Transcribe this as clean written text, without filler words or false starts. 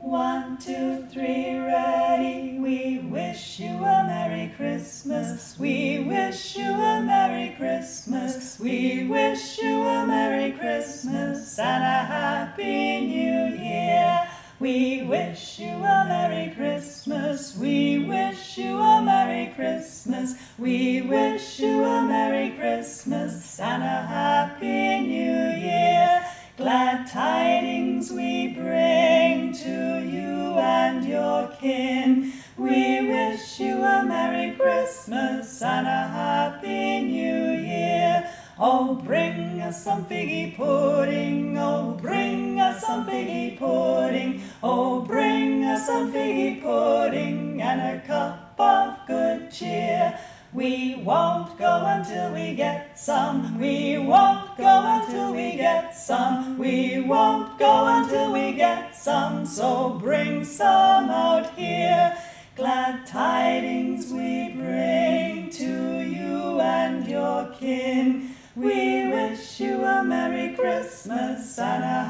1, 2, 3, ready. We wish you a Merry Christmas. We wish you a Merry Christmas. We wish you a Merry Christmas and a Happy New Year. We wish you a Merry Christmas. We wish you a Merry Christmas. We wish you a Merry Christmas and a Happy New Year. Glad tidings we bring to you and your kin. We wish you a Merry Christmas and a Happy New Year. Oh, bring us some figgy pudding. Oh, bring us some figgy pudding. Oh, bring us some figgy pudding and a cup of good cheer. We won't go until we get some. We won't go until we get some. We won't go until we get some. So bring some out here. Glad tidings we bring to you and your kin. We wish you a Merry Christmas and a